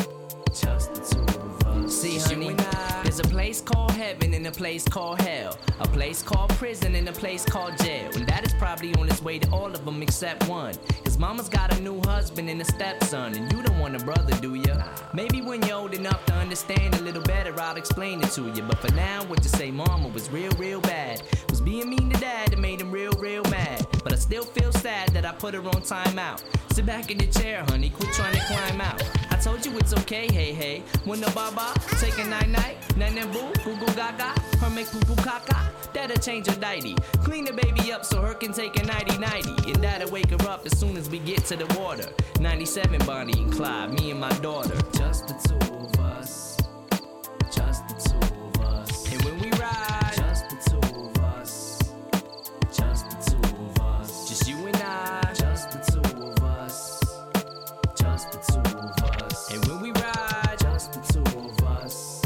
Just the two of us. See, honey, there's a place called heaven and a place called hell. A place called prison and a place called jail. And that is probably on its way to all of them except one. Cause Mama's got a new husband and a stepson, and you don't want a brother, do ya? Maybe when you're old enough to understand a little better, I'll explain it to you. But for now, what you say, Mama was real, real bad. Was being mean to Dad that made him real, real mad. But I still feel sad that I put her on timeout. Sit back in the chair, honey, quit trying to climb out. I told you it's okay, hey, hey. When the baba, take a night-night, nan boo, goo goo gaga, her make poo poo caca. Dad'll change her diety, clean the baby up so her can take a nighty-nighty. And Dad'll wake her up as soon as we get to the water. ninety-seven Bonnie and Clyde, me and my daughter. Just the two of us. Just the two of us. And when we ride, just the two of us. Just the two of us. Just you and I. Just the two of us. Just the two of us. And when we ride, just the two of us.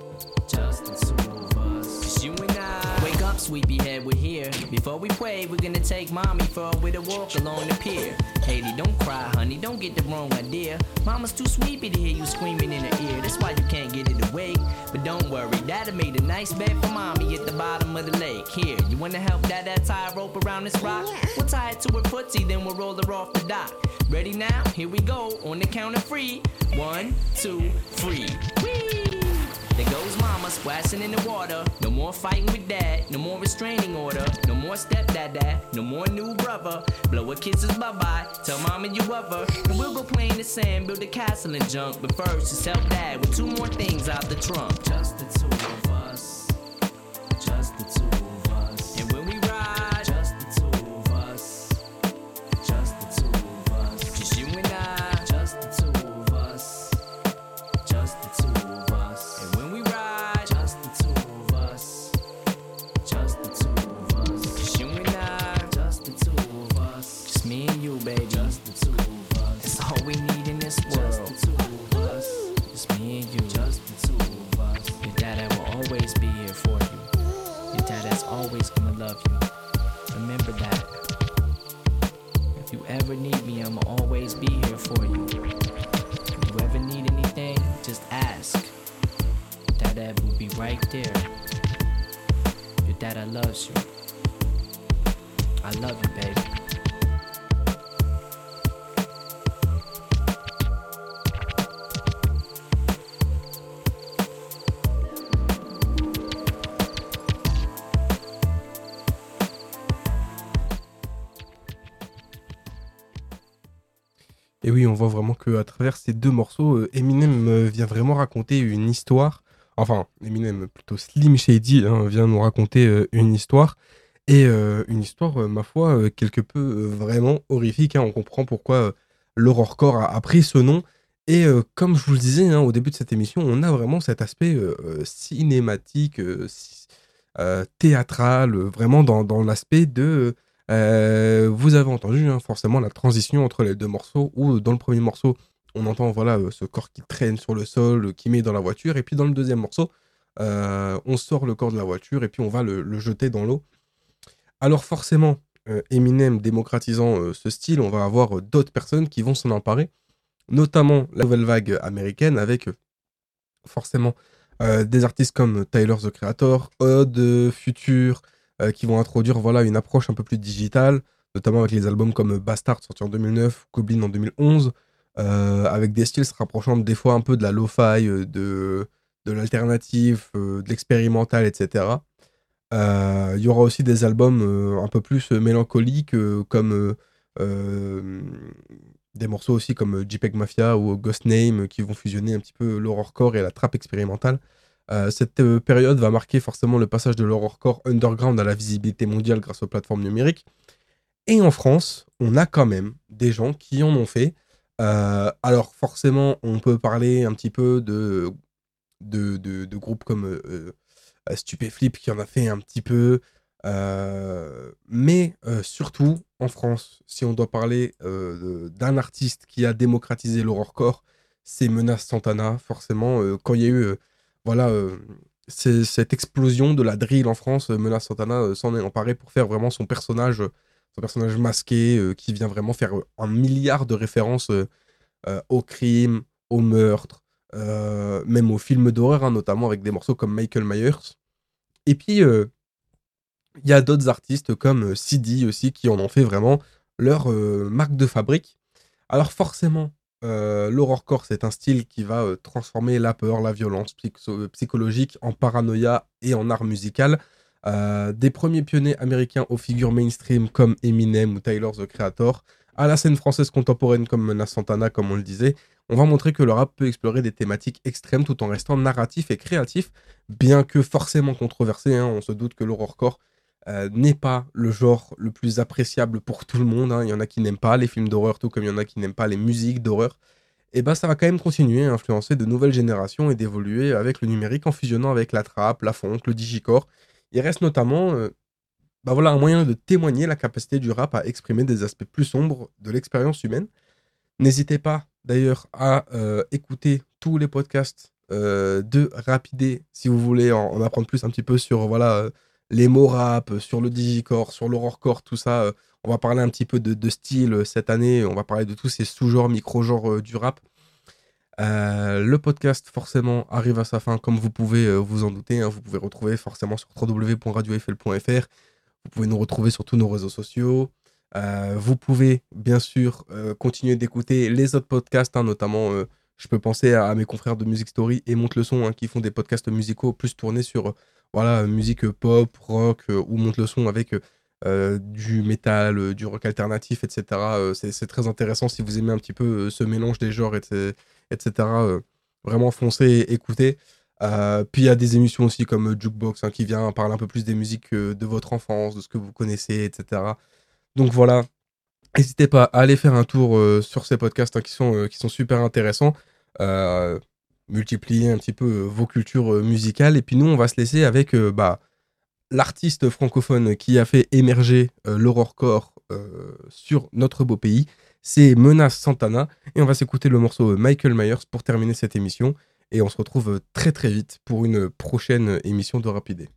Just the two of us. Just you and I. Wake up, sleepyhead, we're here. Before we pray, we're gonna take Mommy for a little walk along the pier. Haley, don't cry, honey, don't get the wrong idea. Mama's too sleepy to hear you screaming in her ear. That's why you can't get it awake. But don't worry, Dada made a nice bed for Mommy at the bottom of the lake. Here, you wanna help Dada tie a rope around this rock? We'll tie it to her footsie, then we'll roll her off the dock. Ready now? Here we go, on the count of three. One, two, three. Whee! There goes Mama splashing in the water. No more fighting with Dad, no more restraining order. No more stepdad, no more new brother. Blow her kisses bye-bye, tell Mama you love her. And we'll go play in the sand, build a castle and junk. But first, just help Dad with two more things out the trunk. Just the two of us. Just the two of us. And when we ride, just the two of us. Just the two of us. Just you and I. Just the two of us. Just the two of us. And when we ride, just the two of us. Just the two of us. Just you and I. Just the two of us. Just me and you, baby. Just the two of us. That's all we need in this world. Just the two of us. Just me and you. Just the two of us. Your dada will always be here for you. Your dada's always gonna love you. Remember that. If you ever need me, I'ma always be here for you. If you ever need anything, just ask. Dada will be right there. Your dada loves you. I love you, baby. Et oui, on voit vraiment qu'à travers ces deux morceaux, euh, Eminem euh, vient vraiment raconter une histoire. Enfin, Eminem, plutôt Slim Shady, hein, vient nous raconter euh, une histoire. Et euh, une histoire, euh, ma foi, euh, quelque peu euh, vraiment horrifique. Hein. On comprend pourquoi euh, l'horrorcore a, a pris ce nom. Et euh, comme je vous le disais hein, au début de cette émission, on a vraiment cet aspect euh, cinématique, euh, ci- euh, théâtral, euh, vraiment dans, dans l'aspect de... Euh, vous avez entendu hein, forcément la transition entre les deux morceaux où dans le premier morceau on entend voilà euh, ce corps qui traîne sur le sol, euh, qui met dans la voiture, et puis dans le deuxième morceau euh, on sort le corps de la voiture et puis on va le, le jeter dans l'eau. Alors forcément euh, Eminem démocratisant euh, ce style, on va avoir euh, d'autres personnes qui vont s'en emparer, notamment la nouvelle vague américaine avec euh, forcément euh, des artistes comme Tyler the Creator, Odd, euh, Future, euh, qui vont introduire voilà, une approche un peu plus digitale, notamment avec les albums comme Bastard sorti en deux mille neuf, Goblin en deux mille onze, euh, avec des styles se rapprochant des fois un peu de la lo-fi, euh, de, de l'alternative, euh, de l'expérimental, et cetera. Il euh, y aura aussi des albums euh, un peu plus euh, mélancoliques, euh, comme euh, euh, des morceaux aussi comme JPEG Mafia ou Ghost Name, euh, qui vont fusionner un petit peu l'horrorcore et la trap expérimentale. Euh, cette euh, période va marquer forcément le passage de l'horrorcore underground à la visibilité mondiale grâce aux plateformes numériques. Et en France, on a quand même des gens qui en ont fait. Euh, alors forcément, on peut parler un petit peu de, de, de, de groupes comme euh, euh, Stupéflip qui en a fait un petit peu. Euh, mais euh, surtout, en France, si on doit parler euh, d'un artiste qui a démocratisé l'horrorcore, c'est Menace Santana, forcément. Euh, quand il y a eu euh, voilà, euh, cette explosion de la drill en France, euh, Menace Santana euh, s'en est emparé pour faire vraiment son personnage... Euh, un personnage masqué euh, qui vient vraiment faire euh, un milliard de références euh, euh, au crime, au meurtre, euh, même aux films d'horreur, hein, notamment avec des morceaux comme Michael Myers. Et puis, il euh, y a d'autres artistes comme euh, C D aussi qui en ont fait vraiment leur euh, marque de fabrique. Alors forcément, euh, l'horrorcore, c'est un style qui va euh, transformer la peur, la violence psycho- psychologique en paranoïa et en art musical. Euh, des premiers pionniers américains aux figures mainstream comme Eminem ou Tyler the Creator, à la scène française contemporaine comme Menace Santana, comme on le disait, on va montrer que le rap peut explorer des thématiques extrêmes tout en restant narratif et créatif, bien que forcément controversé, hein, on se doute que l'horrorcore euh, n'est pas le genre le plus appréciable pour tout le monde, hein. Il y en a qui n'aiment pas les films d'horreur, tout comme il y en a qui n'aiment pas les musiques d'horreur, et ben ça va quand même continuer à influencer de nouvelles générations et d'évoluer avec le numérique en fusionnant avec la trap, la funk, le digicore. Il reste notamment euh, bah voilà, un moyen de témoigner la capacité du rap à exprimer des aspects plus sombres de l'expérience humaine. N'hésitez pas d'ailleurs à euh, écouter tous les podcasts euh, de Rapidé si vous voulez en, en apprendre plus un petit peu sur voilà, euh, les mots rap, sur le digicore, sur l'horrorcore, tout ça. Euh, on va parler un petit peu de, de style euh, cette année, on va parler de tous ces sous-genres, micro-genres euh, du rap. Euh, le podcast forcément arrive à sa fin comme vous pouvez euh, vous en douter, hein. Vous pouvez retrouver forcément sur w w w point radio f l point f r, vous pouvez nous retrouver sur tous nos réseaux sociaux, euh, vous pouvez bien sûr euh, continuer d'écouter les autres podcasts, hein, notamment euh, je peux penser à, à mes confrères de Music Story et Monte le Son, hein, qui font des podcasts musicaux plus tournés sur euh, voilà, musique pop, rock euh, ou Monte le Son avec euh, du métal, euh, du rock alternatif, et cetera. Euh, c'est, c'est très intéressant si vous aimez un petit peu euh, ce mélange des genres, et cetera et cetera. Euh, vraiment foncez, écoutez. Euh, puis il y a des émissions aussi comme euh, Jukebox, hein, qui vient parler un peu plus des musiques euh, de votre enfance, de ce que vous connaissez, et cetera. Donc voilà, n'hésitez pas à aller faire un tour euh, sur ces podcasts, hein, qui, sont, euh, qui sont super intéressants. Euh, multiplier un petit peu euh, vos cultures euh, musicales. Et puis nous, on va se laisser avec euh, bah, l'artiste francophone qui a fait émerger euh, l'horrorcore euh, sur notre beau pays. C'est Menace Santana, et on va s'écouter le morceau Michael Myers pour terminer cette émission, et on se retrouve très très vite pour une prochaine émission de Rapidé.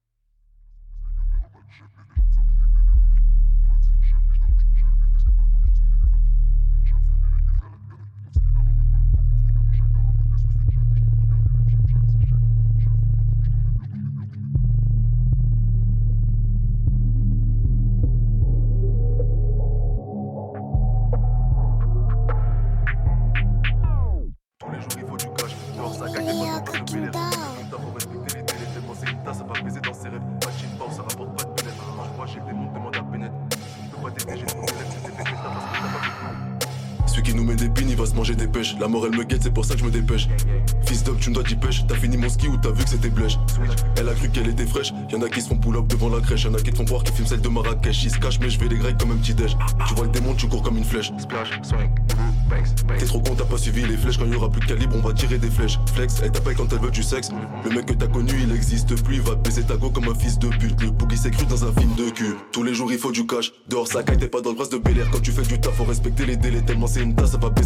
La morale me guette, c'est pour ça que je me dépêche. Fils d'homme, tu me dois d'y pêche. T'as fini mon ski ou t'as vu que c'était blèche. Elle a cru qu'elle était fraîche. Y'en a qui se font pull-up devant la crèche. Y'en a qui te font croire qu'ils filment celle de Marrakech. Ils se cachent, mais je vais les grecs comme un petit déj. Tu vois le démon, tu cours comme une flèche. Splash, swing, t'es trop con, t'as pas suivi les flèches. Quand il y aura plus de calibre, on va tirer des flèches. Flex, elle t'appelle quand elle veut du sexe. Le mec que t'as connu, il existe plus. Il va te baiser ta go comme un fils de pute. Le boogie s'est cru dans un film de cul. Tous les jours, il faut du cash. Dehors, ça caille, t'es pas dans le bras de Bel Air. Quand tu fais du taf, faut respecter les délais. Tellement c'est une tasse, ça va baiser dans ses rêves.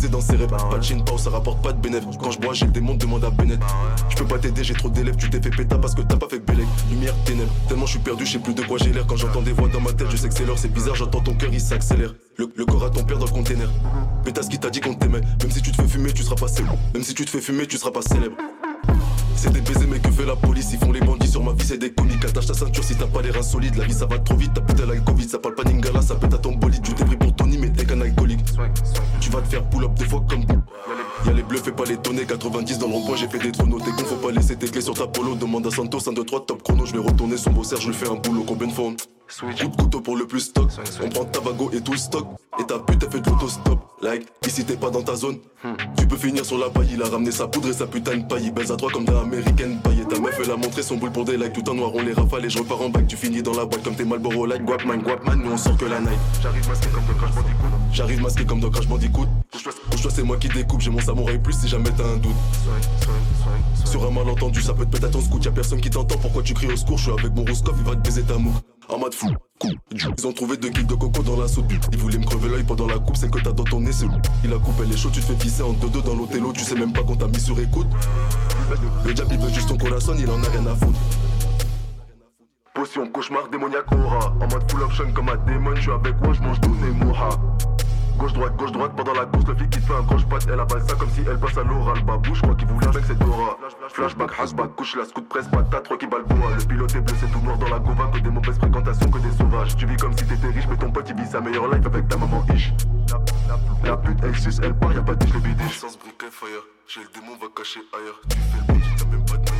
rêves. Pas de chine, pas, ça rapporte pas de bénéfice. Quand je bois, j'ai le démon, demande à Bennett. Je peux pas t'aider, j'ai trop d'élèves, tu t'es fait péta parce que t'as pas fait bélec. Lumière, ténèbres, tellement je suis perdu, je sais plus de quoi j'ai l'air. Quand j'entends des voix dans ma tête, je sais que c'est l'heure, c'est bizarre, j'entends ton cœur, il s'accélère. Le, le corps à ton père dans le container. Pétasse qui t'a dit qu'on t'aimait. Même si tu te fais fumer, tu seras pas célèbre. Même si tu te fais fumer, tu seras pas célèbre. C'est des baisers mais que fait la police, ils font les bandits sur ma vie, c'est des comiques. Attache ta ceinture si t'as pas les reins solides, la vie ça va trop vite, t'as putain la Covid, ça parle pas Ningala, ça pète à ton bolide, tu t'es pris pour Tony mais t'es qu'un alcoolique. Tu vas te faire pull up des fois comme bout. Y'a les bleus, fais pas les tonner, quatre-vingt-dix dans le rond-point, j'ai fait des tronos, t'es con, faut pas laisser tes clés sur ta polo, demande à Santos, un, deux, trois, top chrono, je vais retourner son beau-serre, je lui fais un boulot, combien de fois on... Coup de couteau pour le plus stock, on prend ta vago et tout le stock, et ta pute elle fait de l'autostop, like, ici t'es pas dans ta zone, tu peux finir sur la paille, il a ramené sa poudre et sa putain de paille, baise à trois comme dans American Pie, et ta meuf elle a montré son boule pour des likes, tout en noir on les rafale et je repars en bac, tu finis dans la boîte comme tes Marlboro Light, Guapman, Guapman, nous on sort que la night. J'arrive masqué comme dans Crash Bandicoot, j'arrive masqué comme dans Crash Bandicoot, bouge-toi c'est moi qui découpe, j'ai mon samouraï plus si jamais t'as un doute. Sur un malentendu ça peut te péter à ton scout, y'a personne qui t'entend, pourquoi tu cries au secours, je suis avec mon Roscoff, il va te baiser ta mouche. En mode fou, coup, ils ont trouvé deux kills de coco dans la soupe. Ils voulaient me crever l'œil pendant la coupe, c'est que t'as dans ton nez, c'est loup. Il a coupé les chauds, tu te fais pisser en deux-deux dans l'hôtello, tu sais même pas qu'on t'a mis sur écoute. Le diable il veut juste ton corazon, il en a rien à foutre. Potion, cauchemar, démoniaque, aura. En mode full option comme un démon, je suis avec moi, je mange tout et moha. Gauche droite, gauche droite, pendant la course, le flic qui te fait un croche patte, elle avale ça comme si elle passe à l'oral. Babou, je crois qu'il voulait avec cette aura. Flashback, hashback, couche la scout presse, patate, trois qui balboa. Le pilote est bleu, c'est tout noir dans la gova, que des mauvaises fréquentations, que des sauvages. Tu vis comme si t'étais riche, mais ton pote il vit sa meilleure life avec ta maman ish. La pute, elle suce, elle part, y'a pas de dish, les bidiches. Sans briquet, fire, j'ai le démon, va cacher ailleurs. Tu fais le bon, tu t'as même pas de